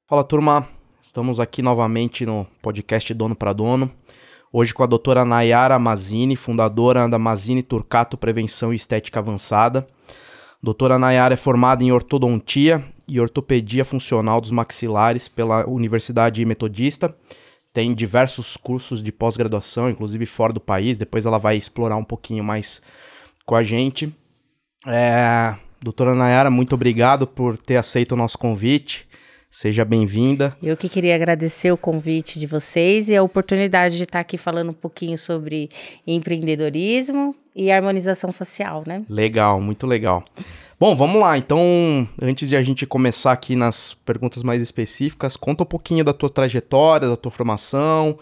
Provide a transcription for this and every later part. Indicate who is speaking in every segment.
Speaker 1: Fala, turma. Estamos aqui novamente no podcast Dono para Dono. Hoje com a doutora Nayara Mazzini, fundadora da Mazzini Turcato Prevenção e Estética Avançada. Doutora Nayara é formada em ortodontia e ortopedia funcional dos maxilares pela Universidade Metodista. Tem diversos cursos de pós-graduação, inclusive fora do país. Depois ela vai explorar um pouquinho mais com a gente. Doutora Nayara, muito obrigado por ter aceito o nosso convite. Seja bem-vinda.
Speaker 2: Eu que queria agradecer o convite de vocês e a oportunidade de estar aqui falando um pouquinho sobre empreendedorismo e harmonização facial, né?
Speaker 1: Legal, muito legal. Bom, vamos lá. Então, antes de a gente começar aqui nas perguntas mais específicas, conta um pouquinho da tua trajetória, da tua formação,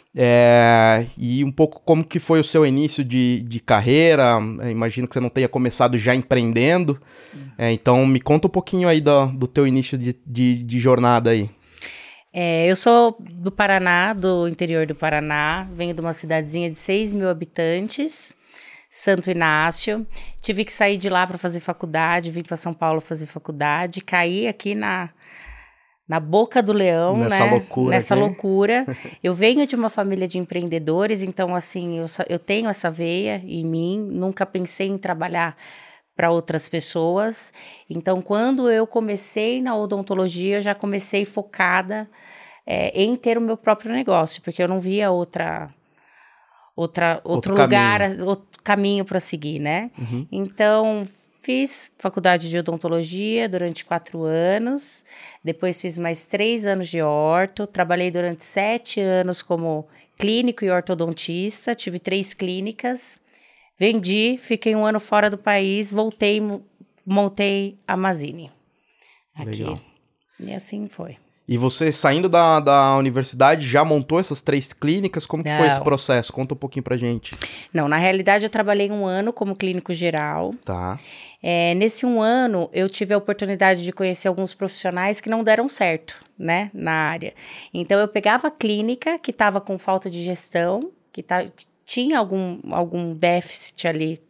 Speaker 1: e um pouco como que foi o seu início de carreira. Imagino que você não tenha começado já empreendendo, então me conta um pouquinho aí do teu início de jornada aí.
Speaker 2: Eu sou do Paraná, do interior do Paraná, venho de uma cidadezinha de 6 mil habitantes, Santo Inácio. Tive que sair de lá para fazer faculdade, vim para São Paulo fazer faculdade, caí aqui na boca do leão,
Speaker 1: nessa loucura.
Speaker 2: Nessa loucura. Eu venho de uma família de empreendedores, então, assim, eu tenho essa veia em mim, nunca pensei em trabalhar para outras pessoas. Então, quando eu comecei na odontologia, eu já comecei focada em ter o meu próprio negócio, porque eu não via outro lugar, outro caminho para seguir, né?
Speaker 1: Uhum.
Speaker 2: Então, fiz faculdade de odontologia durante 4 anos, depois fiz mais 3 anos de orto, trabalhei durante 7 anos como clínico e ortodontista, tive 3 clínicas, vendi, fiquei 1 ano fora do país, voltei, montei a Mazzini aqui.
Speaker 1: Legal.
Speaker 2: E assim foi.
Speaker 1: E você, saindo da universidade, já montou essas 3 clínicas? Como que foi esse processo? Conta um pouquinho pra gente.
Speaker 2: Não, na realidade eu trabalhei 1 ano como clínico geral.
Speaker 1: Tá.
Speaker 2: Nesse 1 ano, eu tive a oportunidade de conhecer alguns profissionais que não deram certo, né, na área. Então, eu pegava a clínica que estava com falta de gestão, que tinha algum déficit ali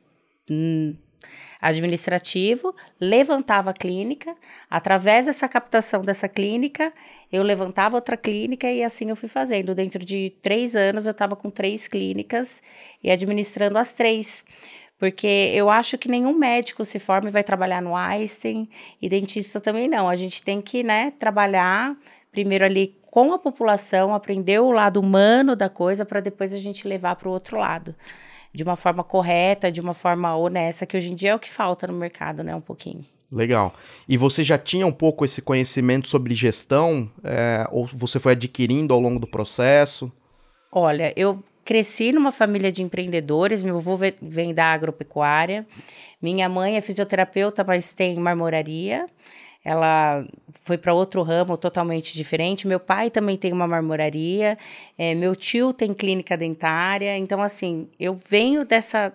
Speaker 2: administrativo, levantava a clínica, através dessa captação dessa clínica, eu levantava outra clínica e assim eu fui fazendo. Dentro de 3 anos, eu estava com 3 clínicas e administrando as 3. Porque eu acho que nenhum médico se forma e vai trabalhar no Einstein, e dentista também não. A gente tem que, trabalhar primeiro ali com a população, aprender o lado humano da coisa, para depois a gente levar para o outro lado. De uma forma correta, de uma forma honesta, que hoje em dia é o que falta no mercado, né, um pouquinho.
Speaker 1: Legal. E você já tinha um pouco esse conhecimento sobre gestão? Ou você foi adquirindo ao longo do processo?
Speaker 2: Olha, eu cresci numa família de empreendedores, meu avô vem da agropecuária, minha mãe é fisioterapeuta, mas tem marmoraria, ela foi para outro ramo totalmente diferente, meu pai também tem uma marmoraria, meu tio tem clínica dentária, então assim, eu venho dessa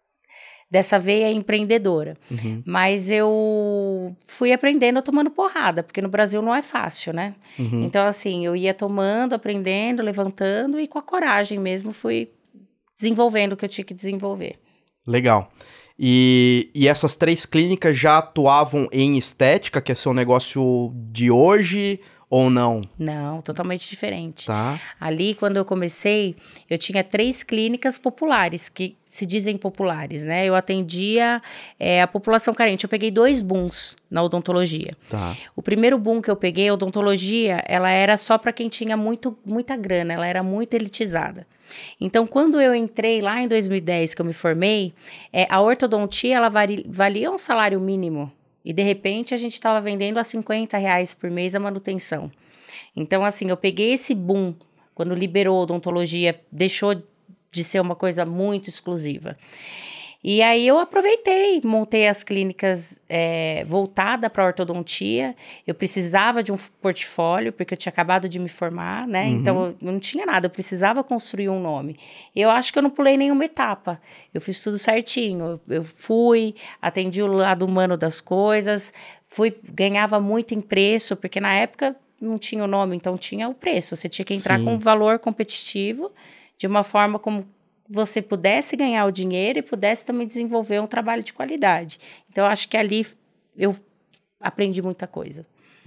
Speaker 2: veia empreendedora.
Speaker 1: Uhum.
Speaker 2: Mas eu fui aprendendo tomando porrada, porque no Brasil não é fácil, né?
Speaker 1: Uhum.
Speaker 2: Então, assim, eu ia tomando, aprendendo, levantando e com a coragem mesmo fui desenvolvendo o que eu tinha que desenvolver.
Speaker 1: Legal. E essas 3 clínicas já atuavam em estética, que é seu negócio de hoje, ou não?
Speaker 2: Não, totalmente diferente.
Speaker 1: Tá.
Speaker 2: Ali, quando eu comecei, eu tinha 3 clínicas populares, que se dizem populares, né? Eu atendia a população carente. Eu peguei 2 booms na odontologia.
Speaker 1: Tá.
Speaker 2: O primeiro boom que eu peguei, a odontologia, ela era só para quem tinha muita grana, ela era muito elitizada. Então, quando eu entrei lá em 2010, que eu me formei, a ortodontia, ela valia um salário mínimo. E, de repente, a gente estava vendendo a R$50 por mês a manutenção. Então, assim, eu peguei esse boom, quando liberou a odontologia, deixou de ser uma coisa muito exclusiva. E aí eu aproveitei, montei as clínicas voltada para ortodontia. Eu precisava de um portfólio, porque eu tinha acabado de me formar, né?
Speaker 1: Uhum.
Speaker 2: Então, eu não tinha nada, eu precisava construir um nome. Eu acho que eu não pulei nenhuma etapa. Eu fiz tudo certinho. Eu fui, atendi o lado humano das coisas, ganhava muito em preço, porque na época não tinha o nome, então tinha o preço. Você tinha que entrar
Speaker 1: Sim.
Speaker 2: com um valor competitivo, de uma forma como você pudesse ganhar o dinheiro e pudesse também desenvolver um trabalho de qualidade. Então, eu acho que ali eu aprendi muita coisa.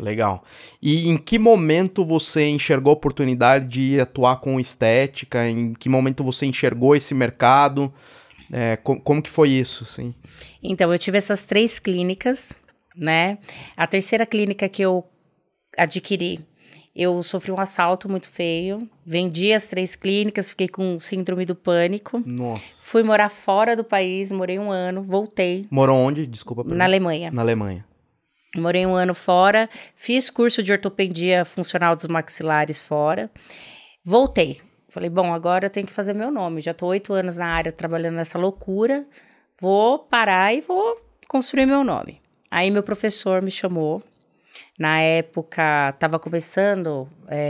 Speaker 1: Legal. E em que momento você enxergou a oportunidade de atuar com estética? Em que momento você enxergou esse mercado? Como que foi isso, assim?
Speaker 2: Então, eu tive essas 3 clínicas, né? A terceira clínica que eu adquiri, eu sofri um assalto muito feio. Vendi as 3 clínicas, fiquei com síndrome do pânico.
Speaker 1: Nossa.
Speaker 2: Fui morar fora do país, morei 1 ano, voltei.
Speaker 1: Morou onde? Desculpa.
Speaker 2: Na Alemanha.
Speaker 1: Na Alemanha.
Speaker 2: Morei 1 ano fora, fiz curso de ortopedia funcional dos maxilares fora. Voltei. Falei, bom, agora eu tenho que fazer meu nome. Já tô 8 anos na área trabalhando nessa loucura. Vou parar e vou construir meu nome. Aí meu professor me chamou. Na época, estava começando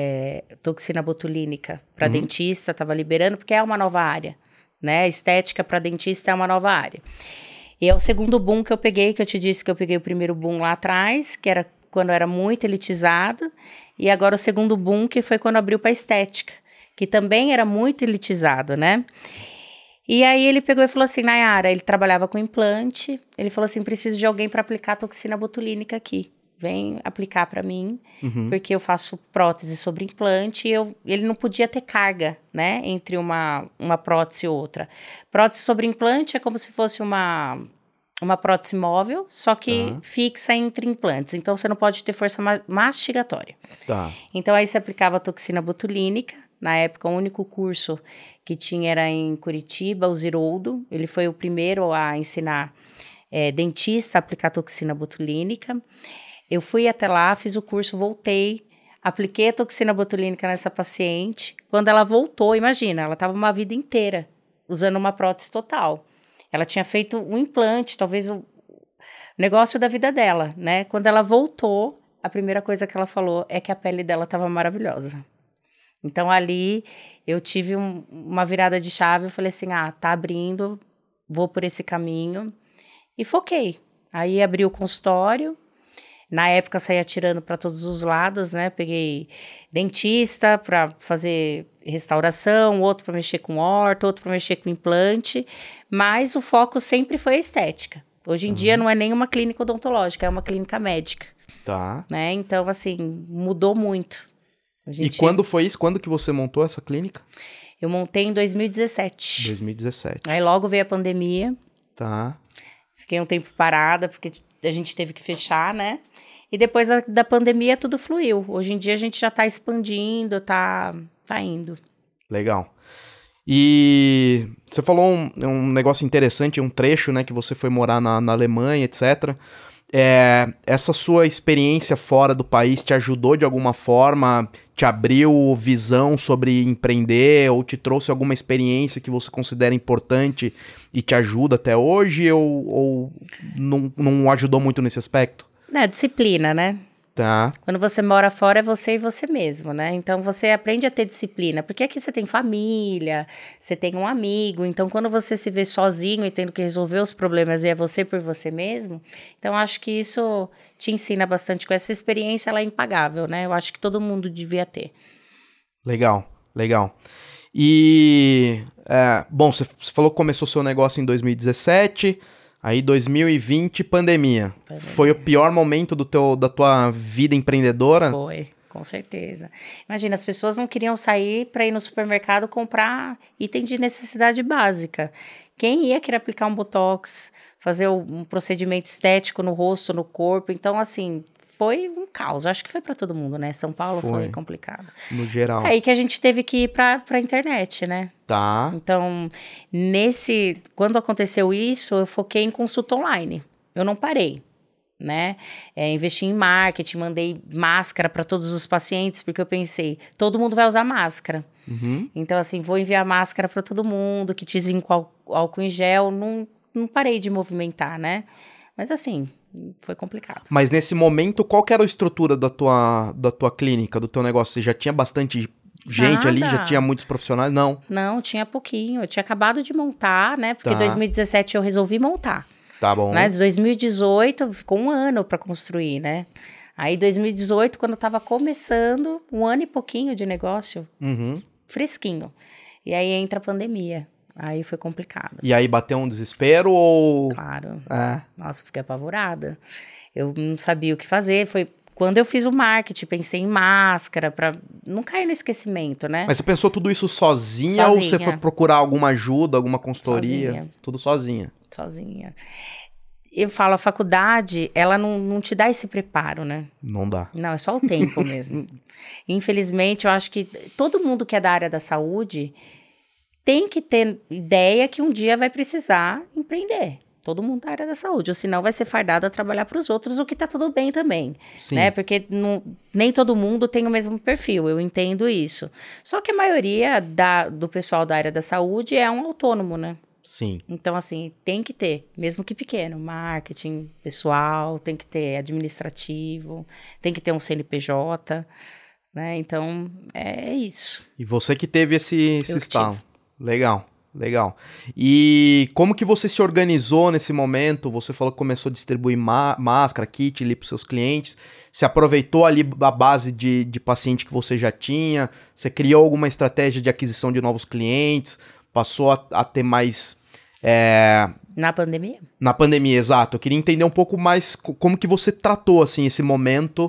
Speaker 2: toxina botulínica para dentista, estava liberando, porque é uma nova área, né? Estética para dentista é uma nova área. E é o segundo boom que eu peguei, que eu te disse que eu peguei o primeiro boom lá atrás, que era quando eu era muito elitizado, e agora o segundo boom, que foi quando abriu para estética, que também era muito elitizado, né? E aí ele pegou e falou assim, Nayara, ele trabalhava com implante, ele falou assim, preciso de alguém para aplicar toxina botulínica aqui. Vem aplicar para mim, porque eu faço prótese sobre implante e ele não podia ter carga, né, entre uma prótese e outra. Prótese sobre implante é como se fosse uma prótese móvel, só que fixa entre implantes. Então, você não pode ter força mastigatória.
Speaker 1: Tá.
Speaker 2: Então, aí você aplicava a toxina botulínica. Na época, o único curso que tinha era em Curitiba, o Ziroldo. Ele foi o primeiro a ensinar dentista a aplicar toxina botulínica. Eu fui até lá, fiz o curso, voltei, apliquei a toxina botulínica nessa paciente. Quando ela voltou, imagina, ela estava uma vida inteira usando uma prótese total. Ela tinha feito um implante, talvez o negócio da vida dela, né? Quando ela voltou, a primeira coisa que ela falou é que a pele dela estava maravilhosa. Então, ali, eu tive uma virada de chave, eu falei assim, tá abrindo, vou por esse caminho. E foquei. Aí, abri o consultório. Na época, saí atirando para todos os lados, né? Peguei dentista para fazer restauração, outro para mexer com horta, outro para mexer com implante, mas o foco sempre foi a estética. Hoje em dia não é nem uma clínica odontológica, é uma clínica médica.
Speaker 1: Tá.
Speaker 2: Né? Então, assim, mudou muito.
Speaker 1: E quando foi isso? Quando que você montou essa clínica?
Speaker 2: Eu montei em 2017.
Speaker 1: 2017.
Speaker 2: Aí logo veio a pandemia.
Speaker 1: Tá.
Speaker 2: Fiquei um tempo parada, porque a gente teve que fechar, né? E depois da pandemia tudo fluiu. Hoje em dia a gente já tá expandindo, tá indo.
Speaker 1: Legal. E você falou um negócio interessante, um trecho, né, que você foi morar na Alemanha, etc. Essa sua experiência fora do país te ajudou de alguma forma, te abriu visão sobre empreender ou te trouxe alguma experiência que você considera importante e te ajuda até hoje ou não ajudou muito nesse aspecto?
Speaker 2: Disciplina, né?
Speaker 1: Tá.
Speaker 2: Quando você mora fora é você e você mesmo, né? Então você aprende a ter disciplina, porque aqui você tem família, você tem um amigo, então quando você se vê sozinho e tendo que resolver os problemas e é você por você mesmo, então acho que isso te ensina bastante. Com essa experiência, ela é impagável, né? Eu acho que todo mundo devia ter.
Speaker 1: Legal. E, bom, você falou que começou seu negócio em 2017... Aí 2020, pandemia. Foi o pior momento da tua vida empreendedora?
Speaker 2: Foi, com certeza. Imagina, as pessoas não queriam sair para ir no supermercado comprar item de necessidade básica. Quem ia querer aplicar um botox, fazer um procedimento estético no rosto, no corpo? Então, assim, foi um caos. Acho que foi para todo mundo, né? São Paulo foi complicado.
Speaker 1: No geral.
Speaker 2: Aí que a gente teve que ir pra internet, né?
Speaker 1: Tá.
Speaker 2: Então, quando aconteceu isso, eu foquei em consulta online. Eu não parei, né? Investi em marketing, mandei máscara para todos os pacientes, porque eu pensei, todo mundo vai usar máscara. Então, assim, vou enviar máscara para todo mundo, kitzinho com álcool em gel. Não parei de movimentar, né? Mas, assim, foi complicado.
Speaker 1: Mas nesse momento, qual que era a estrutura da tua clínica, do teu negócio? Você já tinha bastante gente ali? Já tinha muitos profissionais? Não.
Speaker 2: Não, tinha pouquinho. Eu tinha acabado de montar, né? Porque em 2017 eu resolvi montar.
Speaker 1: Tá bom.
Speaker 2: Mas 2018 ficou 1 ano para construir, né? Aí 2018, quando eu tava começando, 1 ano e pouquinho de negócio, fresquinho. E aí entra a pandemia. Aí foi complicado.
Speaker 1: E aí bateu um desespero ou...
Speaker 2: Claro. Nossa, eu fiquei apavorada. Eu não sabia o que fazer. Foi quando eu fiz o marketing, pensei em máscara, para não cair no esquecimento, né?
Speaker 1: Mas você pensou tudo isso sozinha ou você foi procurar alguma ajuda, alguma consultoria?
Speaker 2: Sozinha.
Speaker 1: Tudo sozinha?
Speaker 2: Sozinha. Eu falo, a faculdade, ela não te dá esse preparo, né?
Speaker 1: Não dá.
Speaker 2: Não, é só o tempo mesmo. Infelizmente, eu acho que todo mundo que é da área da saúde tem que ter ideia que um dia vai precisar empreender. Todo mundo da área da saúde, ou senão vai ser fardado a trabalhar para os outros, o que tá tudo bem também,
Speaker 1: Sim.
Speaker 2: né? Porque nem todo mundo tem o mesmo perfil, eu entendo isso. Só que a maioria do pessoal da área da saúde é um autônomo, né?
Speaker 1: Sim.
Speaker 2: Então, assim, tem que ter, mesmo que pequeno, marketing pessoal, tem que ter administrativo, tem que ter um CNPJ, né? Então, é isso.
Speaker 1: E você que teve esse estalo. Legal. E como que você se organizou nesse momento? Você falou que começou a distribuir máscara, kit ali para os seus clientes. Você aproveitou ali a base de paciente que você já tinha? Você criou alguma estratégia de aquisição de novos clientes? Passou a ter mais...
Speaker 2: Na pandemia?
Speaker 1: Na pandemia, exato. Eu queria entender um pouco mais como que você tratou assim, esse momento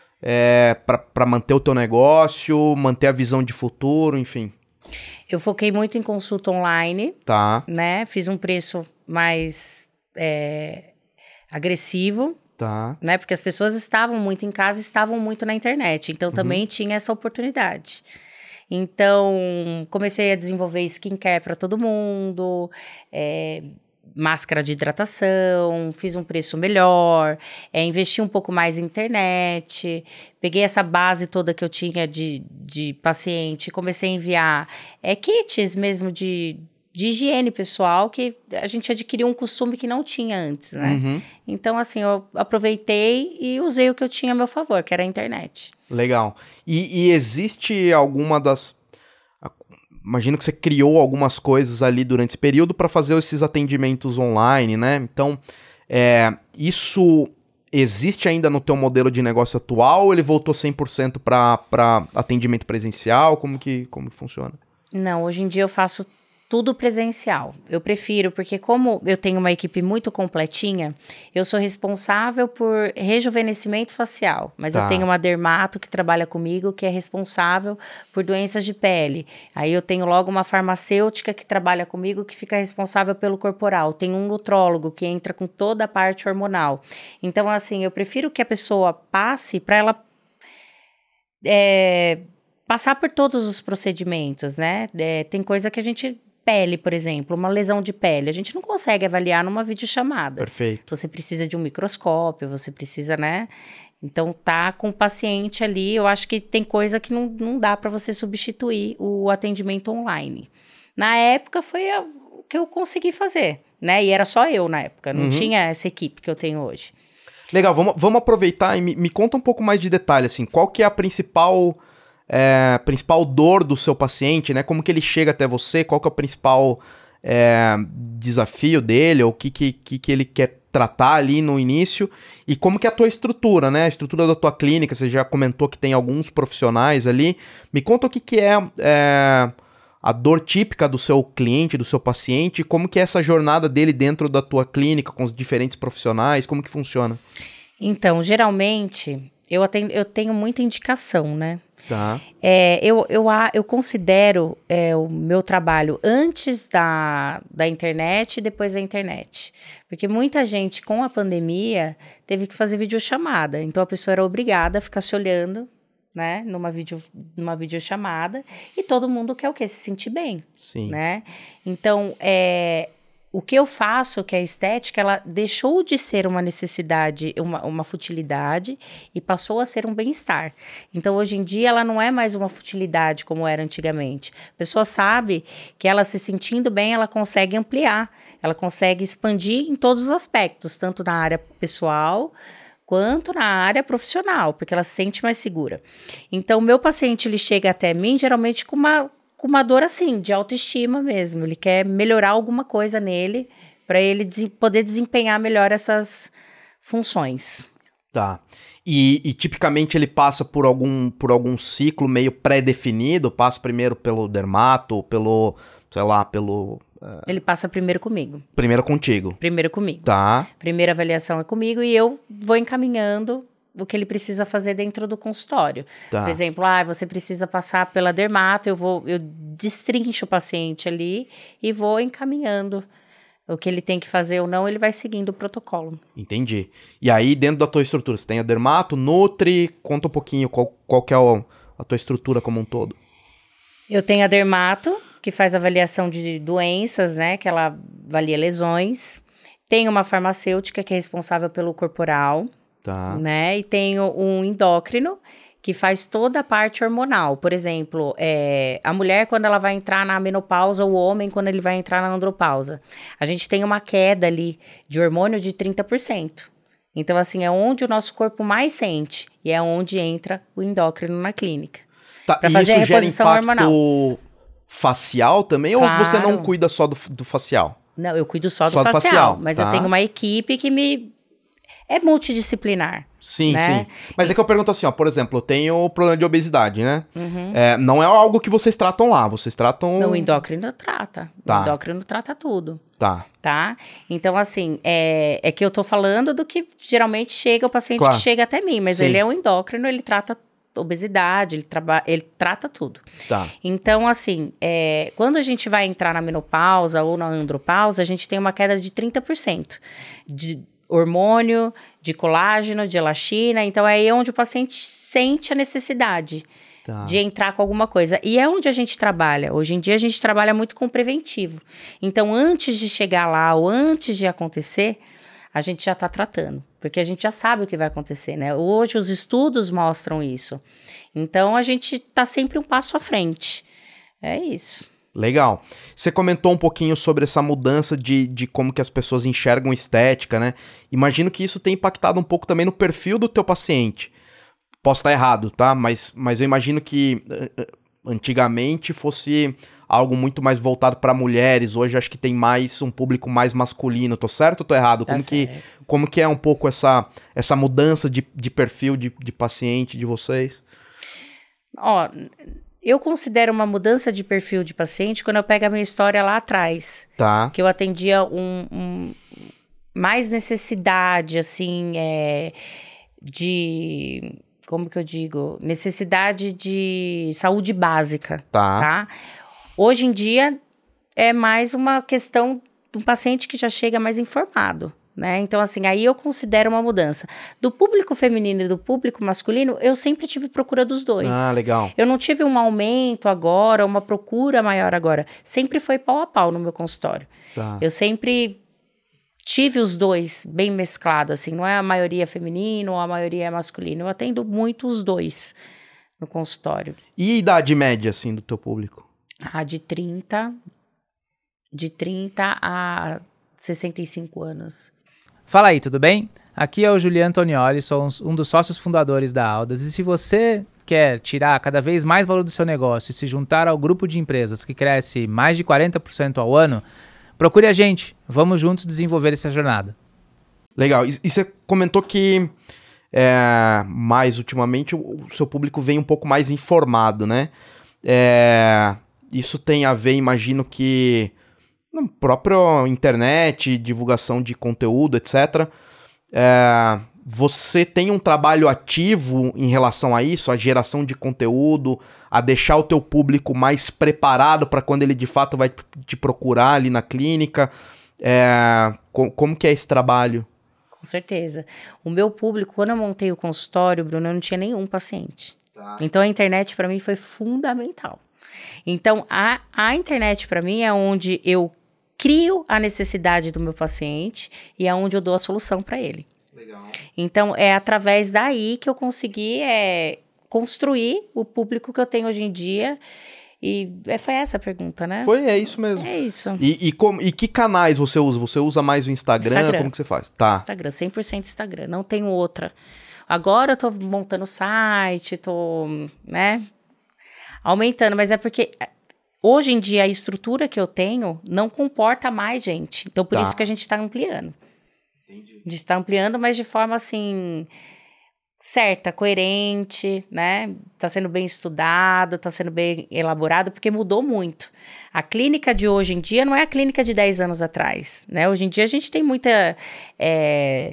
Speaker 1: para manter o teu negócio, manter a visão de futuro, enfim.
Speaker 2: Eu foquei muito em consulta online,
Speaker 1: tá,
Speaker 2: né? Fiz um preço mais agressivo,
Speaker 1: tá,
Speaker 2: né? Porque as pessoas estavam muito em casa, estavam muito na internet. Então, também tinha essa oportunidade. Então, comecei a desenvolver skincare para todo mundo, máscara de hidratação, fiz um preço melhor, investi um pouco mais em internet, peguei essa base toda que eu tinha de paciente, comecei a enviar kits mesmo de higiene pessoal, que a gente adquiriu um costume que não tinha antes, né? Então, assim, eu aproveitei e usei o que eu tinha a meu favor, que era a internet.
Speaker 1: Legal. E existe alguma das... Imagino que você criou algumas coisas ali durante esse período para fazer esses atendimentos online, né? Então, isso existe ainda no teu modelo de negócio atual ou ele voltou 100% para atendimento presencial? Como que funciona?
Speaker 2: Não, hoje em dia eu faço tudo presencial. Eu prefiro, porque como eu tenho uma equipe muito completinha, eu sou responsável por rejuvenescimento facial, mas eu tenho uma dermato que trabalha comigo, que é responsável por doenças de pele. Aí eu tenho logo uma farmacêutica que trabalha comigo, que fica responsável pelo corporal. Tem um nutrólogo que entra com toda a parte hormonal. Então, assim, eu prefiro que a pessoa passe para ela... passar por todos os procedimentos, né? Tem coisa que a gente... Pele, por exemplo, uma lesão de pele, a gente não consegue avaliar numa videochamada.
Speaker 1: Perfeito.
Speaker 2: Você precisa de um microscópio, você precisa, né? Então, tá com o paciente ali, eu acho que tem coisa que não dá para você substituir o atendimento online. Na época, foi o que eu consegui fazer, né? E era só eu na época, não tinha essa equipe que eu tenho hoje.
Speaker 1: Legal, vamos aproveitar e me conta um pouco mais de detalhe, assim, qual que é a principal dor do seu paciente, né? Como que ele chega até você, qual que é o principal desafio dele, ou o que ele quer tratar ali no início, e como que é a tua estrutura, né? A estrutura da tua clínica, você já comentou que tem alguns profissionais ali. Me conta o que é a dor típica do seu cliente, do seu paciente, como que é essa jornada dele dentro da tua clínica, com os diferentes profissionais, como que funciona? Então,
Speaker 2: geralmente, eu tenho muita indicação, né?
Speaker 1: Tá.
Speaker 2: Eu considero o meu trabalho antes da internet e depois da internet. Porque muita gente, com a pandemia, teve que fazer videochamada. Então, a pessoa era obrigada a ficar se olhando, né, numa videochamada. E todo mundo quer o quê? Se sentir bem.
Speaker 1: Sim.
Speaker 2: Né? Então, o que eu faço, que é a estética, ela deixou de ser uma necessidade, uma futilidade, e passou a ser um bem-estar. Então, hoje em dia, ela não é mais uma futilidade como era antigamente. A pessoa sabe que ela se sentindo bem, ela consegue ampliar, ela consegue expandir em todos os aspectos, tanto na área pessoal quanto na área profissional, porque ela se sente mais segura. Então, o meu paciente, ele chega até mim, geralmente com uma dor assim, de autoestima mesmo. Ele quer melhorar alguma coisa nele para ele poder desempenhar melhor essas funções.
Speaker 1: Tá. E tipicamente ele passa por algum ciclo meio pré-definido? Passa primeiro pelo dermato, pelo...
Speaker 2: Ele passa primeiro comigo.
Speaker 1: Primeiro contigo?
Speaker 2: Primeiro comigo.
Speaker 1: Tá.
Speaker 2: Primeira avaliação é comigo e eu vou encaminhando o que ele precisa fazer dentro do consultório.
Speaker 1: Tá.
Speaker 2: Por exemplo, você precisa passar pela dermato, eu destrincho o paciente ali e vou encaminhando o que ele tem que fazer ou não, ele vai seguindo o protocolo.
Speaker 1: Entendi. E aí, dentro da tua estrutura, você tem a dermato, nutri, conta um pouquinho qual que é a tua estrutura como um todo.
Speaker 2: Eu tenho a dermato, que faz avaliação de doenças, né, que ela avalia lesões. Tenho uma farmacêutica que é responsável pelo corporal,
Speaker 1: Tá.
Speaker 2: né? E tenho um endócrino que faz toda a parte hormonal. Por exemplo, a mulher quando ela vai entrar na menopausa, o homem quando ele vai entrar na andropausa. A gente tem uma queda ali de hormônio de 30%. Então, assim, é onde o nosso corpo mais sente. E é onde entra o endócrino na clínica.
Speaker 1: Tá,
Speaker 2: Pra
Speaker 1: e
Speaker 2: fazer
Speaker 1: isso
Speaker 2: a
Speaker 1: gera
Speaker 2: reposição
Speaker 1: impacto
Speaker 2: hormonal.
Speaker 1: facial também?
Speaker 2: Claro.
Speaker 1: Ou você não cuida só do facial?
Speaker 2: Não, eu cuido só do
Speaker 1: Só do
Speaker 2: facial.
Speaker 1: facial,
Speaker 2: Mas
Speaker 1: tá.
Speaker 2: eu tenho uma equipe que é multidisciplinar.
Speaker 1: Sim,
Speaker 2: né?
Speaker 1: sim. Mas é que eu pergunto assim, ó, por exemplo, eu tenho problema de obesidade, né?
Speaker 2: Uhum.
Speaker 1: Não é algo que vocês tratam lá, vocês tratam...
Speaker 2: Não, o endócrino trata.
Speaker 1: Tá.
Speaker 2: O endócrino trata tudo.
Speaker 1: Tá.
Speaker 2: Então, assim, é que eu tô falando do que geralmente chega, o paciente
Speaker 1: Claro.
Speaker 2: que chega até mim, mas
Speaker 1: Sim.
Speaker 2: ele é um endócrino, ele trata obesidade, ele trata tudo.
Speaker 1: Tá.
Speaker 2: Então, assim, quando a gente vai entrar na menopausa ou na andropausa, a gente tem uma queda de 30% de hormônio, de colágeno, de elastina. Então, é aí onde o paciente sente a necessidade
Speaker 1: Tá.
Speaker 2: de entrar com alguma coisa. E é onde a gente trabalha. Hoje em dia, a gente trabalha muito com preventivo. Então, antes de chegar lá ou antes de acontecer, a gente já está tratando. Porque a gente já sabe o que vai acontecer, né? Hoje, os estudos mostram isso. Então, a gente está sempre um passo à frente. É isso.
Speaker 1: Legal. Você comentou um pouquinho sobre essa mudança de como que as pessoas enxergam estética, né? Imagino que isso tenha impactado um pouco também no perfil do teu paciente. Posso estar errado, tá? Mas eu imagino que antigamente fosse algo muito mais voltado para mulheres. Hoje acho que tem mais um público mais masculino. Tô certo ou tô errado?
Speaker 2: Tá
Speaker 1: Como que é um pouco essa mudança de perfil de paciente de vocês?
Speaker 2: Eu considero uma mudança de perfil de paciente quando eu pego a minha história lá atrás.
Speaker 1: Tá.
Speaker 2: Que eu atendia mais necessidade, assim, de... Como que eu digo? Necessidade de saúde básica, tá? Hoje em dia, é mais uma questão do paciente que já chega mais informado, né? Então, assim, aí eu considero uma mudança. Do público feminino e do público masculino, eu sempre tive procura dos dois.
Speaker 1: Ah, legal.
Speaker 2: Eu não tive um aumento agora, uma procura maior agora. Sempre foi pau a pau no meu consultório.
Speaker 1: Tá.
Speaker 2: Eu sempre tive os dois bem mesclados, assim. Não é a maioria feminino ou a maioria masculina. Eu atendo muito os dois no consultório.
Speaker 1: E a idade média, assim, do teu público?
Speaker 2: De 30 a 65 anos.
Speaker 3: Fala aí, tudo bem? Aqui é o Juliano Antonioli, sou um dos sócios fundadores da Aldas. E se você quer tirar cada vez mais valor do seu negócio e se juntar ao grupo de empresas que cresce mais de 40% ao ano, procure a gente. Vamos juntos desenvolver essa jornada.
Speaker 1: Legal. E você comentou que mais ultimamente o seu público vem um pouco mais informado, né? Isso tem a ver, imagino que na própria internet, divulgação de conteúdo, etc. Você tem um trabalho ativo em relação a isso, a geração de conteúdo, a deixar o teu público mais preparado para quando ele de fato vai te procurar ali na clínica? Como que é esse trabalho?
Speaker 2: Com certeza. O meu público, quando eu montei o consultório, Bruno, eu não tinha nenhum paciente. Tá. Então, a internet para mim foi fundamental. Então, a internet para mim é onde eu crio a necessidade do meu paciente e é onde eu dou a solução para ele.
Speaker 1: Legal.
Speaker 2: Então, é através daí que eu consegui construir o público que eu tenho hoje em dia. E foi essa a pergunta, né?
Speaker 1: É isso mesmo.
Speaker 2: É isso.
Speaker 1: E que canais você usa? Você usa mais o Instagram? Como que você faz? Tá.
Speaker 2: Instagram, 100% Instagram. Não tenho outra. Agora eu tô montando site, tô, né, aumentando. Mas é porque hoje em dia a estrutura que eu tenho não comporta mais gente. Então, por isso que a gente tá ampliando. Entendi. A gente tá ampliando, mas de forma, assim, certa, coerente, né? Tá sendo bem estudado, tá sendo bem elaborado, porque mudou muito. A clínica de hoje em dia não é a clínica de 10 anos atrás, né? Hoje em dia a gente tem muita...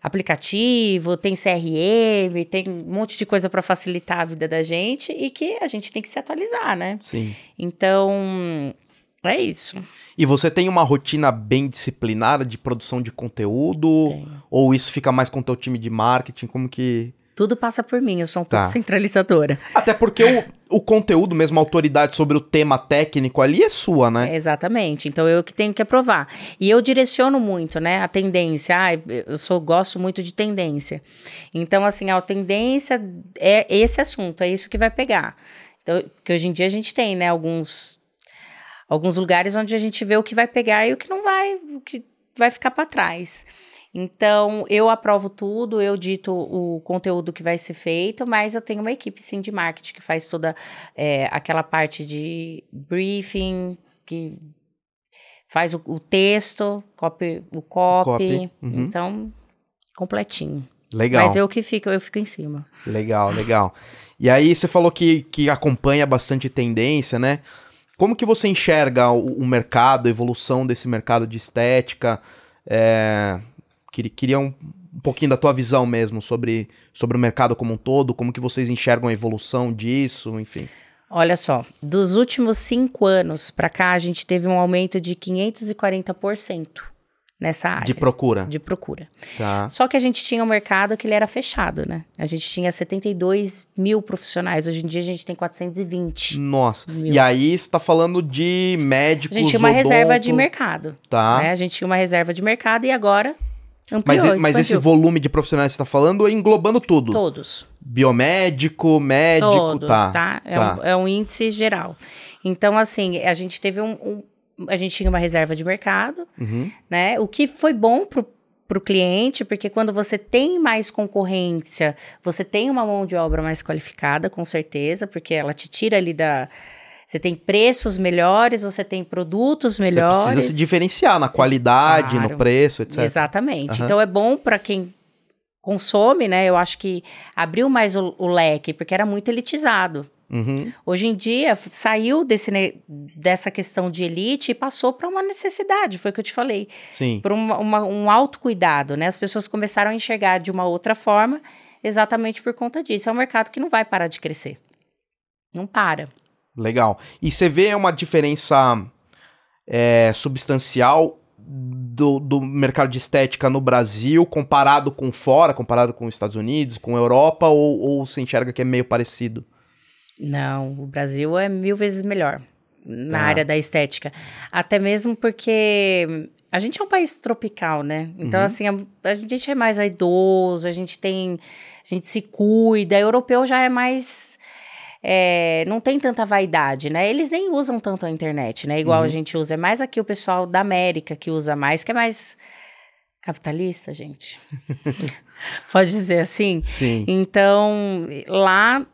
Speaker 2: aplicativo, tem CRM, tem um monte de coisa para facilitar a vida da gente e que a gente tem que se atualizar, né?
Speaker 1: Sim.
Speaker 2: Então, é isso.
Speaker 1: E você tem uma rotina bem disciplinada de produção de conteúdo?
Speaker 2: Tenho.
Speaker 1: Ou isso fica mais com o teu time de marketing? Como que...
Speaker 2: Tudo passa por mim, eu sou um pouco centralizadora.
Speaker 1: Até porque o conteúdo, mesmo a autoridade sobre o tema técnico ali é sua, né?
Speaker 2: Exatamente, então eu que tenho que aprovar. E eu direciono muito, né, a tendência. Gosto muito de tendência. Então, assim, a tendência é esse assunto, é isso que vai pegar. Então, que hoje em dia a gente tem, né, alguns lugares onde a gente vê o que vai pegar e o que não vai, o que vai ficar para trás. Então, eu aprovo tudo, eu dito o conteúdo que vai ser feito, mas eu tenho uma equipe, sim, de marketing que faz toda aquela parte de briefing, que faz o texto, o copy.
Speaker 1: Uhum.
Speaker 2: Então, completinho.
Speaker 1: Legal.
Speaker 2: Mas eu fico em cima.
Speaker 1: Legal. E aí, você falou que acompanha bastante tendência, né? Como que você enxerga o mercado, a evolução desse mercado de estética? Queria um pouquinho da tua visão mesmo sobre o mercado como um todo, como que vocês enxergam a evolução disso, enfim.
Speaker 2: Olha só, dos últimos 5 anos para cá, a gente teve um aumento de 540% nessa área.
Speaker 1: De procura.
Speaker 2: De procura.
Speaker 1: Tá.
Speaker 2: Só que a gente tinha um mercado que ele era fechado, né? A gente tinha 72 mil profissionais, hoje em dia a gente tem 420.
Speaker 1: Nossa,
Speaker 2: mil.
Speaker 1: E aí você tá falando de médicos,
Speaker 2: A gente tinha uma reserva de mercado.
Speaker 1: Tá.
Speaker 2: Né? A gente tinha uma reserva de mercado e agora ampliou,
Speaker 1: mas esse volume de profissionais que você tá falando é englobando tudo?
Speaker 2: Todos.
Speaker 1: Biomédico, médico,
Speaker 2: Todos,
Speaker 1: tá?
Speaker 2: É um índice geral. Então, assim, a gente teve a gente tinha uma reserva de mercado, né? O que foi bom pro cliente, porque quando você tem mais concorrência, você tem uma mão de obra mais qualificada, com certeza, porque ela te tira ali Você tem preços melhores, você tem produtos melhores.
Speaker 1: Você precisa se diferenciar na qualidade,
Speaker 2: claro,
Speaker 1: no preço, etc.
Speaker 2: Exatamente. Então, é bom para quem consome, né? Eu acho que abriu mais o leque, porque era muito elitizado. Hoje em dia, saiu dessa questão de elite e passou para uma necessidade, foi o que eu te falei.
Speaker 1: Sim.
Speaker 2: Para um autocuidado, né? As pessoas começaram a enxergar de uma outra forma, exatamente por conta disso. É um mercado que não vai parar de crescer. Não para.
Speaker 1: Legal. E você vê uma diferença substancial do mercado de estética no Brasil comparado com fora, comparado com os Estados Unidos, com a Europa, ou você enxerga que é meio parecido?
Speaker 2: Não, o Brasil é 1000 vezes melhor na área da estética. Até mesmo porque a gente é um país tropical, né? Então, assim, a gente é mais vaidoso, a gente se cuida. O europeu já é mais... não tem tanta vaidade, né? Eles nem usam tanto a internet, né? Igual a gente usa. É mais aqui o pessoal da América que usa mais, que é mais capitalista, gente. Pode dizer assim?
Speaker 1: Sim.
Speaker 2: Então, lá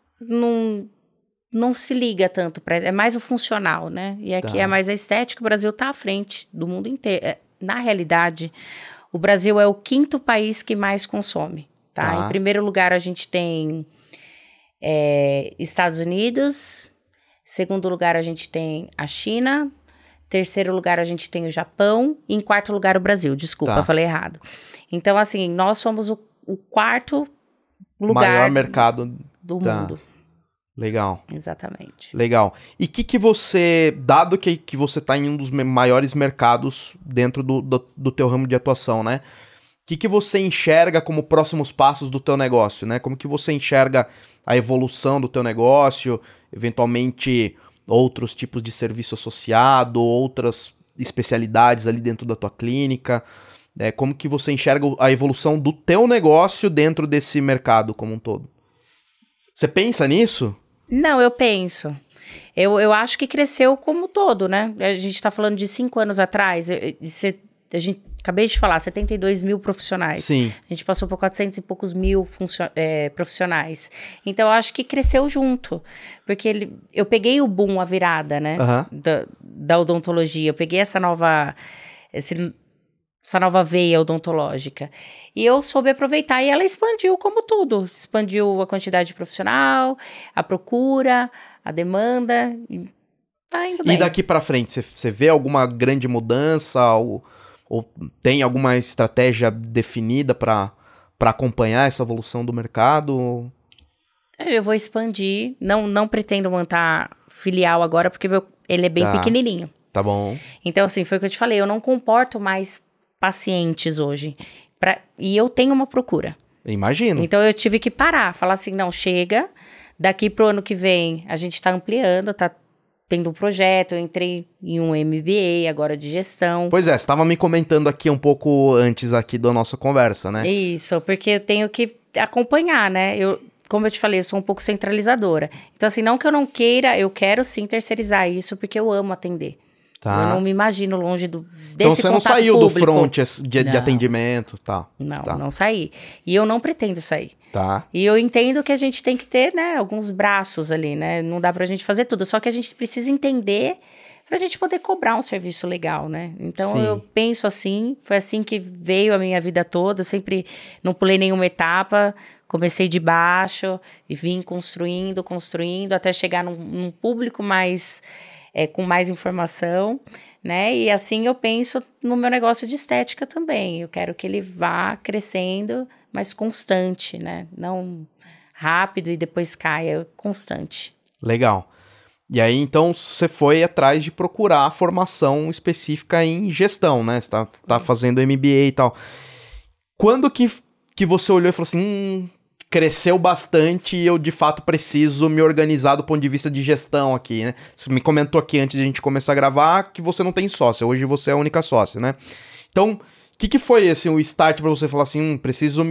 Speaker 2: não se liga tanto para... É mais o funcional, né? E aqui é mais a estética. O Brasil tá à frente do mundo inteiro. Na realidade, o Brasil é o 5º país que mais consome, tá? Em primeiro lugar, a gente tem... Estados Unidos, segundo lugar a gente tem a China, terceiro lugar a gente tem o Japão e em quarto lugar o Brasil, desculpa, falei errado. Então, assim, nós somos o 4º lugar
Speaker 1: maior mercado
Speaker 2: do mundo.
Speaker 1: Legal.
Speaker 2: Exatamente.
Speaker 1: Legal. E que você, dado que você está em um dos maiores mercados dentro do teu ramo de atuação, né? O que você enxerga como próximos passos do teu negócio, né? Como que você enxerga a evolução do teu negócio, eventualmente outros tipos de serviço associado, outras especialidades ali dentro da tua clínica? Como que você enxerga a evolução do teu negócio dentro desse mercado como um todo? Você pensa nisso?
Speaker 2: Não, eu penso. Eu acho que cresceu como um todo, né? A gente está falando de 5 anos atrás. A gente... Acabei de falar, 72 mil profissionais.
Speaker 1: Sim.
Speaker 2: A gente passou por 400 e poucos mil profissionais. Então, eu acho que cresceu junto. Porque eu peguei o boom, a virada, né? Da odontologia. Eu peguei essa nova veia odontológica. E eu soube aproveitar. E ela expandiu como tudo. Expandiu a quantidade de profissional, a procura, a demanda. Tá indo bem.
Speaker 1: E daqui para frente, você vê alguma grande mudança, ou Ou tem alguma estratégia definida para acompanhar essa evolução do mercado?
Speaker 2: Eu vou expandir, não pretendo montar filial agora, porque ele é bem pequenininho.
Speaker 1: Tá bom.
Speaker 2: Então, assim, foi o que eu te falei, eu não comporto mais pacientes hoje. E eu tenho uma procura.
Speaker 1: Imagino.
Speaker 2: Então, eu tive que parar, falar assim, não, chega, daqui pro ano que vem a gente tá ampliando, tá tendo um projeto, eu entrei em um MBA agora de gestão.
Speaker 1: Pois é, você estava me comentando aqui um pouco antes aqui da nossa conversa, né?
Speaker 2: Isso, porque eu tenho que acompanhar, né? Como eu te falei, eu sou um pouco centralizadora. Então, assim, não que eu não queira, eu quero sim terceirizar isso, porque eu amo atender.
Speaker 1: Tá.
Speaker 2: Eu não me imagino longe desse
Speaker 1: então você não saiu
Speaker 2: público.
Speaker 1: do front de atendimento, tá?
Speaker 2: Não saí. E eu não pretendo sair.
Speaker 1: Tá.
Speaker 2: E eu entendo que a gente tem que ter, né, alguns braços ali, né? Não dá pra gente fazer tudo. Só que a gente precisa entender pra gente poder cobrar um serviço legal, né? Então,
Speaker 1: Sim.
Speaker 2: eu penso assim, foi assim que veio a minha vida toda. Eu sempre não pulei nenhuma etapa. Comecei de baixo e vim construindo, até chegar num público mais... com mais informação, né? E assim eu penso no meu negócio de estética também. Eu quero que ele vá crescendo, mas constante, né? Não rápido e depois caia, constante.
Speaker 1: Legal. E aí, então, você foi atrás de procurar formação específica em gestão, né? Você tá fazendo MBA e tal. Quando que você olhou e falou assim... cresceu bastante e eu, de fato, preciso me organizar do ponto de vista de gestão aqui, né? Você me comentou aqui antes de a gente começar a gravar que você não tem sócia. Hoje você é a única sócia, né? Então, o que foi, assim, o start para você falar assim, preciso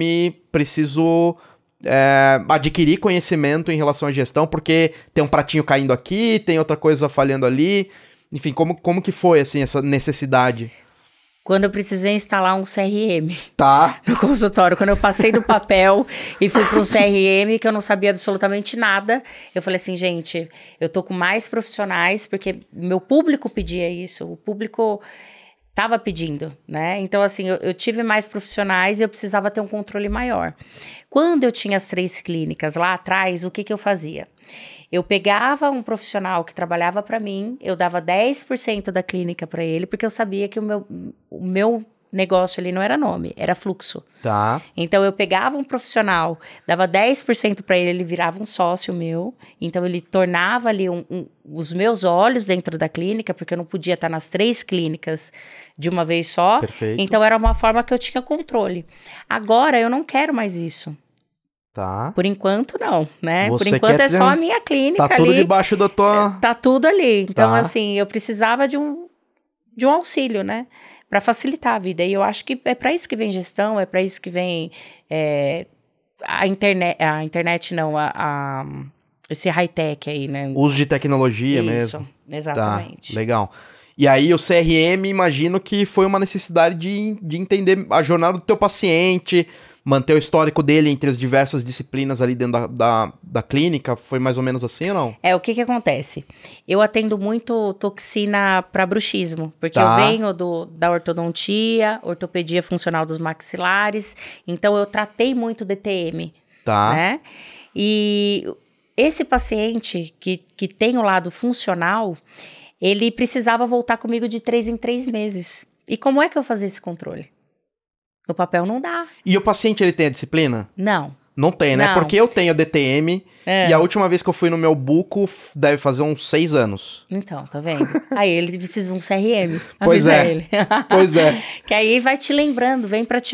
Speaker 1: adquirir conhecimento em relação à gestão, porque tem um pratinho caindo aqui, tem outra coisa falhando ali. Enfim, como que foi, assim, essa necessidade?
Speaker 2: Quando eu precisei instalar um CRM
Speaker 1: no
Speaker 2: consultório, quando eu passei do papel e fui para um CRM que eu não sabia absolutamente nada, eu falei assim, gente, eu tô com mais profissionais, porque meu público pedia isso, o público tava pedindo, né? Então, assim, eu tive mais profissionais e eu precisava ter um controle maior. Quando eu tinha as 3 clínicas lá atrás, o que eu fazia? Eu pegava um profissional que trabalhava para mim, eu dava 10% da clínica para ele, porque eu sabia que o meu negócio ali não era nome, era fluxo.
Speaker 1: Tá.
Speaker 2: Então, eu pegava um profissional, dava 10% para ele, ele virava um sócio meu. Então, ele tornava ali os meus olhos dentro da clínica, porque eu não podia estar nas 3 clínicas de uma vez só.
Speaker 1: Perfeito.
Speaker 2: Então, era uma forma que eu tinha controle. Agora, eu não quero mais isso.
Speaker 1: Tá.
Speaker 2: Por enquanto, não, né?
Speaker 1: Você
Speaker 2: por enquanto
Speaker 1: quer
Speaker 2: é só a minha clínica ali.
Speaker 1: Tá tudo debaixo da tua...
Speaker 2: Tá tudo ali. Então,
Speaker 1: Tá.
Speaker 2: assim, eu precisava de um auxílio, né? Para facilitar a vida. E eu acho que é para isso que vem gestão, é para isso que vem a internet não, esse high-tech aí, né?
Speaker 1: Uso de tecnologia
Speaker 2: Isso,
Speaker 1: mesmo.
Speaker 2: exatamente.
Speaker 1: Tá, legal. E aí o CRM, imagino que foi uma necessidade de entender a jornada do teu paciente, manter o histórico dele entre as diversas disciplinas ali dentro da clínica. Foi mais ou menos assim ou não?
Speaker 2: O que acontece? Eu atendo muito toxina para bruxismo, porque
Speaker 1: Tá.
Speaker 2: eu venho da ortodontia, ortopedia funcional dos maxilares, então eu tratei muito DTM,
Speaker 1: Tá.
Speaker 2: né? E esse paciente que tem o lado funcional, ele precisava voltar comigo de 3 em 3 meses. E como é que eu fazia esse controle? No papel não dá.
Speaker 1: E o paciente, ele tem a disciplina?
Speaker 2: Não.
Speaker 1: Não tem, né?
Speaker 2: Não.
Speaker 1: Porque eu tenho DTM e a última vez que eu fui no meu buco deve fazer uns 6 anos.
Speaker 2: Então, tá vendo? Aí ele precisa de um CRM.
Speaker 1: Pois
Speaker 2: Avisa
Speaker 1: é.
Speaker 2: ele.
Speaker 1: Pois é.
Speaker 2: Que aí vai te lembrando, vem pra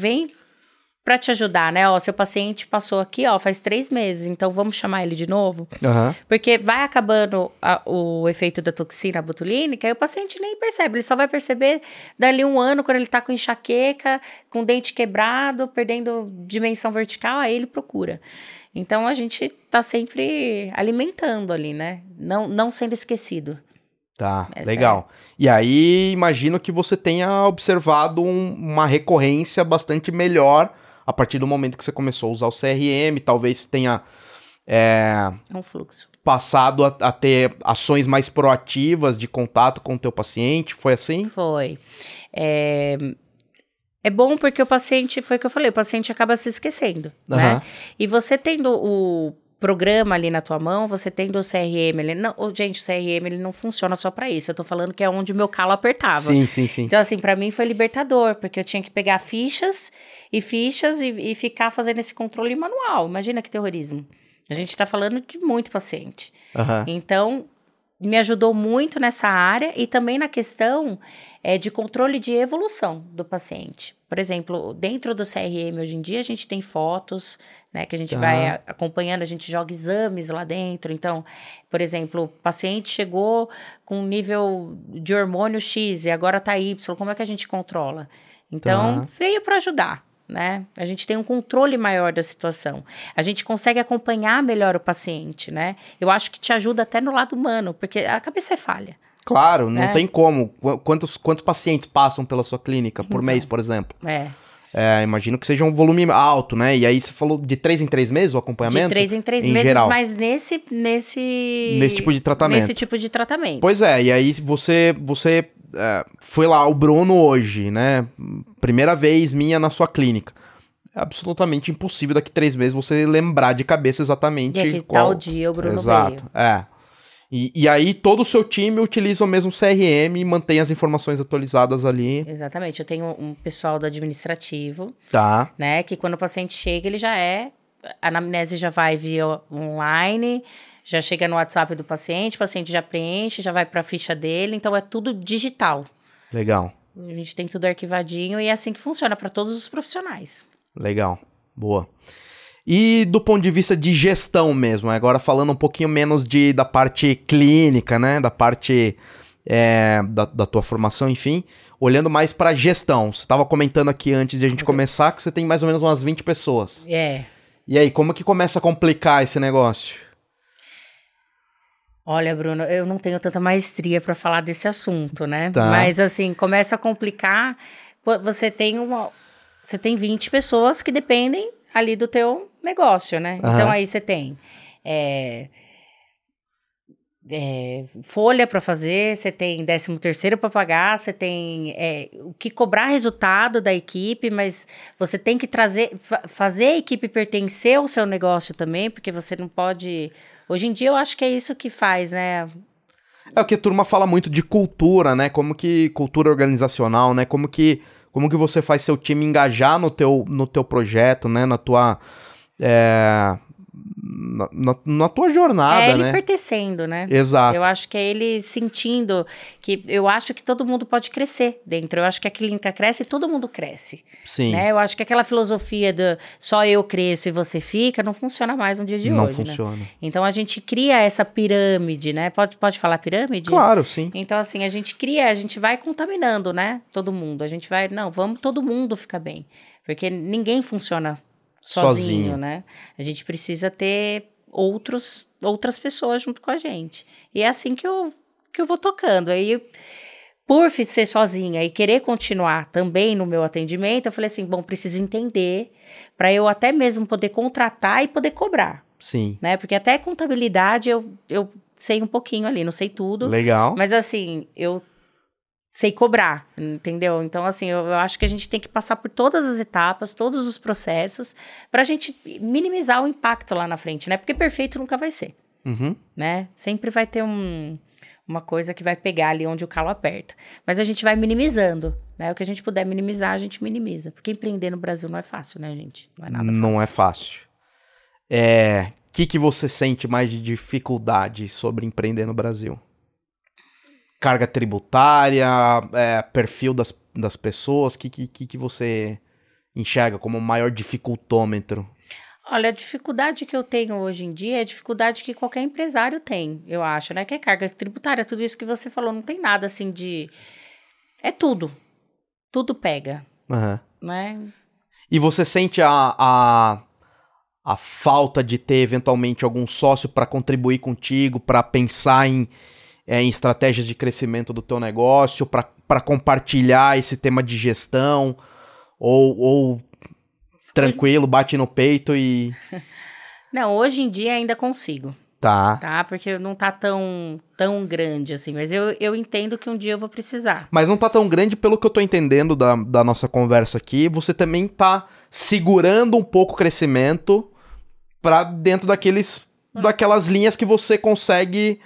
Speaker 2: te ajudar, né? Ó, seu paciente passou aqui, ó, faz 3 meses, então vamos chamar ele de novo?
Speaker 1: Aham.
Speaker 2: Porque vai acabando o efeito da toxina botulínica e o paciente nem percebe, ele só vai perceber dali 1 ano, quando ele tá com enxaqueca, com dente quebrado, perdendo dimensão vertical, aí ele procura. Então, a gente tá sempre alimentando ali, né? Não sendo esquecido.
Speaker 1: Tá,
Speaker 2: Essa
Speaker 1: legal. E aí, imagino que você tenha observado uma recorrência bastante melhor a partir do momento que você começou a usar o CRM, talvez tenha
Speaker 2: É um fluxo.
Speaker 1: passado a ter ações mais proativas de contato com o teu paciente, foi assim?
Speaker 2: Foi. É bom porque o paciente, foi o que eu falei, o paciente acaba se esquecendo, né?
Speaker 1: Aham.
Speaker 2: E você tendo o programa ali na tua mão, você tendo o CRM, gente, o CRM ele não funciona só para isso. Eu tô falando que é onde o meu calo apertava.
Speaker 1: Sim.
Speaker 2: Então, assim, para mim foi libertador, porque eu tinha que pegar fichas e ficar fazendo esse controle manual. Imagina que terrorismo. A gente tá falando de muito paciente. Então, me ajudou muito nessa área e também na questão de controle de evolução do paciente. Por exemplo, dentro do CRM hoje em dia, a gente tem fotos, né, que a gente vai acompanhando, a gente joga exames lá dentro. Então, por exemplo, o paciente chegou com um nível de hormônio X e agora tá Y, como é que a gente controla? Então, veio para ajudar. Né? A gente tem um controle maior da situação. A gente consegue acompanhar melhor o paciente, né? Eu acho que te ajuda até no lado humano, porque a cabeça é falha.
Speaker 1: Claro, não tem como. Quantos pacientes passam pela sua clínica por mês, por exemplo? Imagino que seja um volume alto, né? E aí você falou de 3 em 3 meses o acompanhamento?
Speaker 2: De 3 em 3 meses,
Speaker 1: geral.
Speaker 2: mas nesse
Speaker 1: tipo de tratamento.
Speaker 2: Nesse tipo de tratamento.
Speaker 1: Pois é, e aí você foi lá, o Bruno hoje, né? Primeira vez minha na sua clínica. É absolutamente impossível daqui 3 meses você lembrar de cabeça exatamente
Speaker 2: e
Speaker 1: qual...
Speaker 2: tal dia o Bruno
Speaker 1: Exato,
Speaker 2: veio.
Speaker 1: E aí todo o seu time utiliza o mesmo CRM e mantém as informações atualizadas ali.
Speaker 2: Exatamente, eu tenho um pessoal do administrativo,
Speaker 1: né?
Speaker 2: Que quando o paciente chega, ele já a anamnese já vai via online, já chega no WhatsApp do paciente, o paciente já preenche, já vai para a ficha dele, então é tudo digital.
Speaker 1: Legal.
Speaker 2: A gente tem tudo arquivadinho e é assim que funciona para todos os profissionais.
Speaker 1: Legal, boa. E do ponto de vista de gestão mesmo, agora falando um pouquinho menos da parte clínica, né, da parte da tua formação, enfim, olhando mais para gestão. Você estava comentando aqui antes de a gente começar que você tem mais ou menos umas 20 pessoas. E aí, como que começa a complicar esse negócio?
Speaker 2: Olha, Bruno, eu não tenho tanta maestria para falar desse assunto, né? Mas, assim, começa a complicar. Você tem 20 pessoas que dependem ali do teu negócio, né? Então, aí você tem folha para fazer, você tem 13º para pagar, você tem o que cobrar resultado da equipe, mas você tem que fazer a equipe pertencer ao seu negócio também, porque você não pode... Hoje em dia eu acho que é isso que faz, né?
Speaker 1: É o que a turma fala muito de cultura, né? Como que cultura organizacional, né? Como que você faz seu time engajar no teu projeto, né? Na tua na tua jornada,
Speaker 2: ele
Speaker 1: né?
Speaker 2: pertencendo, né?
Speaker 1: Exato.
Speaker 2: Eu acho que é ele sentindo que... Eu acho que todo mundo pode crescer dentro. Eu acho que a clínica cresce e todo mundo cresce.
Speaker 1: Sim.
Speaker 2: Né? Eu acho que aquela filosofia do só eu cresço e você fica não funciona mais no dia de hoje.
Speaker 1: Não funciona.
Speaker 2: Né? Então, a gente cria essa pirâmide, né? Pode falar pirâmide?
Speaker 1: Claro, sim.
Speaker 2: Então, assim, a gente vai contaminando, né? Todo mundo. A gente vai... Não, vamos todo mundo ficar bem. Porque ninguém funciona sozinho, né? A gente precisa ter outras pessoas junto com a gente. E é assim que eu vou tocando. Aí, por ser sozinha e querer continuar também no meu atendimento, eu falei assim, bom, preciso entender para eu até mesmo poder contratar e poder cobrar.
Speaker 1: Sim.
Speaker 2: Né? Porque até contabilidade eu sei um pouquinho ali, não sei tudo.
Speaker 1: Legal.
Speaker 2: Mas assim, eu sei cobrar, entendeu? Então, assim, eu acho que a gente tem que passar por todas as etapas, todos os processos, pra gente minimizar o impacto lá na frente, né? Porque perfeito nunca vai ser, né? Sempre vai ter uma coisa que vai pegar ali onde o calo aperta. Mas a gente vai minimizando, né? O que a gente puder minimizar, a gente minimiza. Porque empreender no Brasil não é fácil, né, gente? Não é nada fácil.
Speaker 1: Não é fácil. Que você sente mais de dificuldade sobre empreender no Brasil? Carga tributária, perfil das pessoas, que você enxerga como o maior dificultômetro?
Speaker 2: Olha, a dificuldade que eu tenho hoje em dia é a dificuldade que qualquer empresário tem, eu acho, né? Que é carga tributária, tudo isso que você falou, não tem nada assim de... É tudo. Tudo pega, né?
Speaker 1: E você sente a falta de ter, eventualmente, algum sócio para contribuir contigo, para pensar em estratégias de crescimento do teu negócio, para compartilhar esse tema de gestão, ou tranquilo, bate no peito e...
Speaker 2: Não, hoje em dia ainda consigo. Tá, porque não tá tão grande assim, mas eu entendo que um dia eu vou precisar.
Speaker 1: Mas não tá tão grande, pelo que eu tô entendendo da nossa conversa aqui, você também tá segurando um pouco o crescimento para dentro daqueles daquelas linhas que você consegue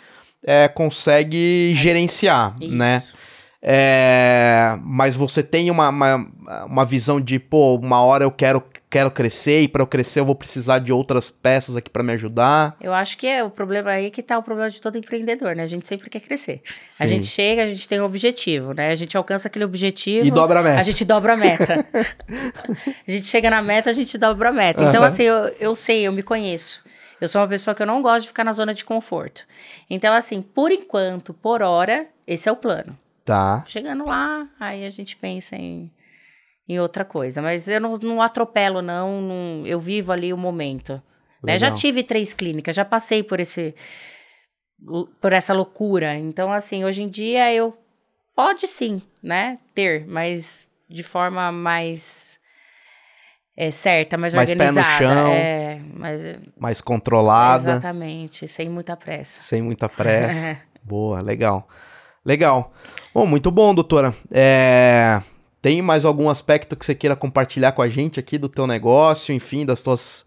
Speaker 1: gerenciar, né? Mas você tem uma visão de, uma hora eu quero crescer, e para eu crescer eu vou precisar de outras peças aqui para me ajudar.
Speaker 2: Eu acho que o problema aí que tá o problema de todo empreendedor, né? A gente sempre quer crescer.
Speaker 1: Sim.
Speaker 2: A gente chega, a gente tem um objetivo, né? A gente alcança aquele objetivo...
Speaker 1: E dobra a meta.
Speaker 2: A gente dobra a meta. A gente chega na meta, a gente dobra a meta. Então, assim, eu sei, eu me conheço. Eu sou uma pessoa que eu não gosto de ficar na zona de conforto. Então, assim, por enquanto, por hora, esse é o plano.
Speaker 1: Tá.
Speaker 2: Chegando lá, aí a gente pensa em outra coisa. Mas eu não atropelo, não. Eu vivo ali o momento. Né? Já tive 3 clínicas, já passei por essa loucura. Então, assim, hoje em dia pode sim, né, ter, mas de forma mais certa, mais organizada.
Speaker 1: Pé no chão, mais controlada.
Speaker 2: Exatamente, sem muita pressa.
Speaker 1: Sem muita pressa. Boa, legal. Bom, muito bom, doutora. Tem mais algum aspecto que você queira compartilhar com a gente aqui do teu negócio, enfim, das tuas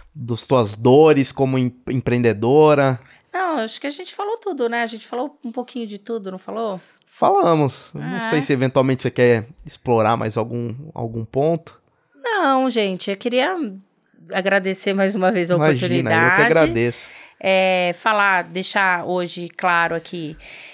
Speaker 1: dores como empreendedora?
Speaker 2: Não, acho que a gente falou tudo, né? A gente falou um pouquinho de tudo, não falou?
Speaker 1: Falamos. Não sei se eventualmente você quer explorar mais algum ponto. Não,
Speaker 2: gente, eu queria agradecer mais uma vez a oportunidade.
Speaker 1: Eu que agradeço.
Speaker 2: Deixar hoje claro aqui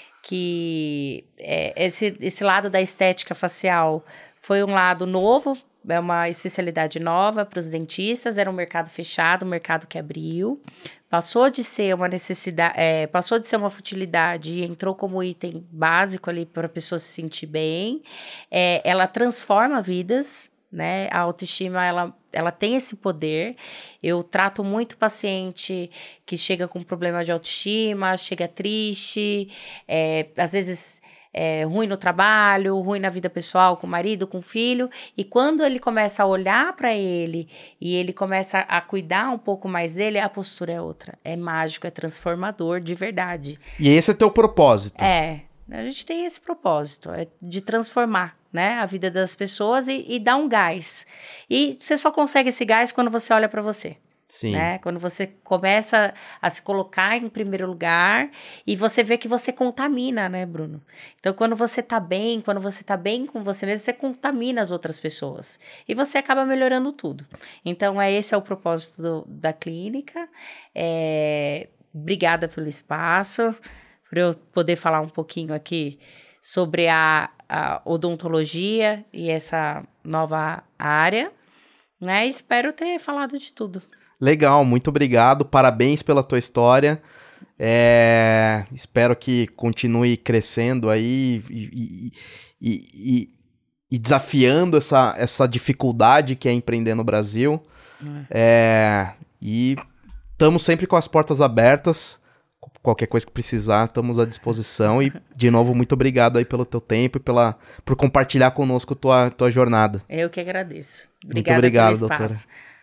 Speaker 2: que esse lado da estética facial foi um lado novo, é uma especialidade nova para os dentistas, era um mercado fechado, um mercado que abriu, passou de ser uma necessidade, passou de ser uma futilidade e entrou como item básico ali para a pessoa se sentir bem. Ela transforma vidas, né? A autoestima, ela tem esse poder. Eu trato muito paciente que chega com problema de autoestima, chega triste, às vezes ruim no trabalho, ruim na vida pessoal, com o marido, com o filho, e quando ele começa a olhar para ele e ele começa a cuidar um pouco mais dele, a postura é outra. É mágico, é transformador, de verdade.
Speaker 1: E esse é teu propósito?
Speaker 2: A gente tem esse propósito, de transformar, né, a vida das pessoas e dar um gás. E você só consegue esse gás quando você olha para você.
Speaker 1: Sim.
Speaker 2: Né? Quando você começa a se colocar em primeiro lugar e você vê que você contamina, né, Bruno? Então, quando você tá bem com você mesmo, você contamina as outras pessoas. E você acaba melhorando tudo. Então, esse é o propósito da clínica. Obrigada pelo espaço, por eu poder falar um pouquinho aqui sobre a odontologia e essa nova área, né? Espero ter falado de tudo.
Speaker 1: Legal, muito obrigado, parabéns pela tua história, espero que continue crescendo aí e desafiando essa dificuldade que é empreender no Brasil, e estamos sempre com as portas abertas, qualquer coisa que precisar, estamos à disposição, e de novo, muito obrigado aí pelo teu tempo e por compartilhar conosco tua jornada.
Speaker 2: Eu que agradeço. Obrigada
Speaker 1: muito obrigado,
Speaker 2: pelo espaço.
Speaker 1: doutora.